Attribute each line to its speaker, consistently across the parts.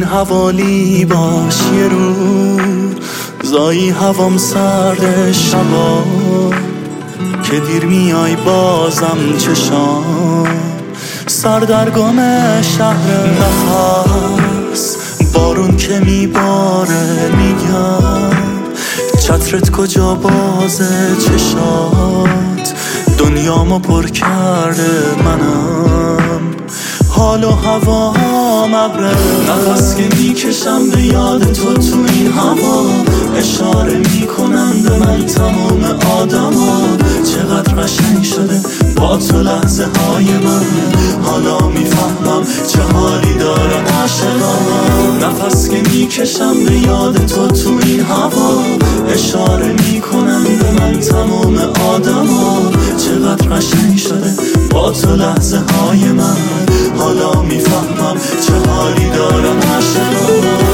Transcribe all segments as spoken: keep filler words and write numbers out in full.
Speaker 1: حوالی باش یه روز، زایی هوام سرد شبا که دیر میای بازم چشام سردرگم شهر نفس. بارون که میباره میگم چترت کجا بازه چشات، دنیامو پر کرده منم حال و هوام ابره. نفس که میکشم به یاد تو تو این هوا، اشاره میکنم به من تمام آدما. چقدر قشنگ شده با تو لحظه های من، حالا میفهمم چه حالی دارم عاشقام. نفس که میکشم به یاد تو تو این هوا، اشاره میکنم به من تمام آدما. چقدر قشنگ شده با تو لحظه های من، حالا میفهمم چه حالی دارم عاشقام.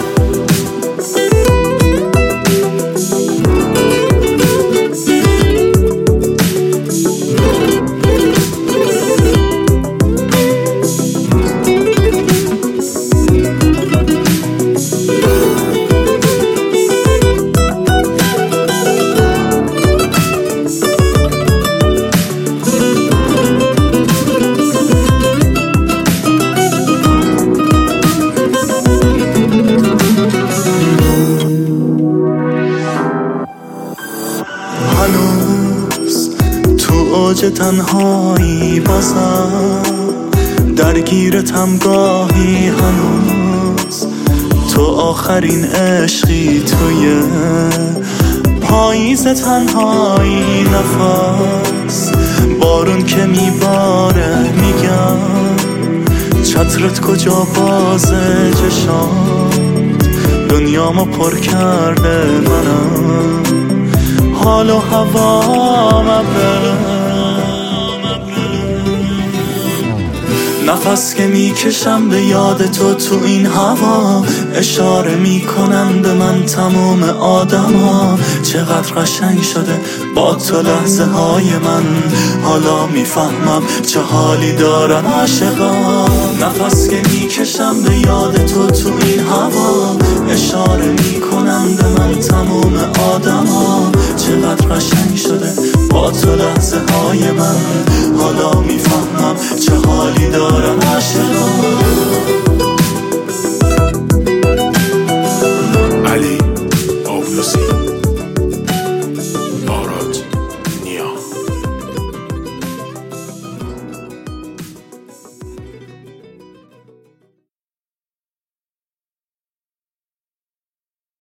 Speaker 1: هنوز تو اوج تنهایی بازم درگیرتم گاهی، هنوز تو آخرین عشقی توی پاییز تنهایی. نفس بارون که میباره میگم چترت کجا بازه چشات، دنیامو پر کرده منم حال و هوام ابره. نفس که میکشم به یاد تو تو این هوا، اشاره میکنن به من تمام آدما. چقدر قشنگ شده با تو لحظه های من، حالا میفهمم چه حالی دارن عاشقا. نفس که میکشم به یاد تو تو این هوا، اشاره میکنن به من تمام آدما. چقدر قشنگ شده با تو لحظه های من، حالا میفهمم چه حالی دارم عاشقا.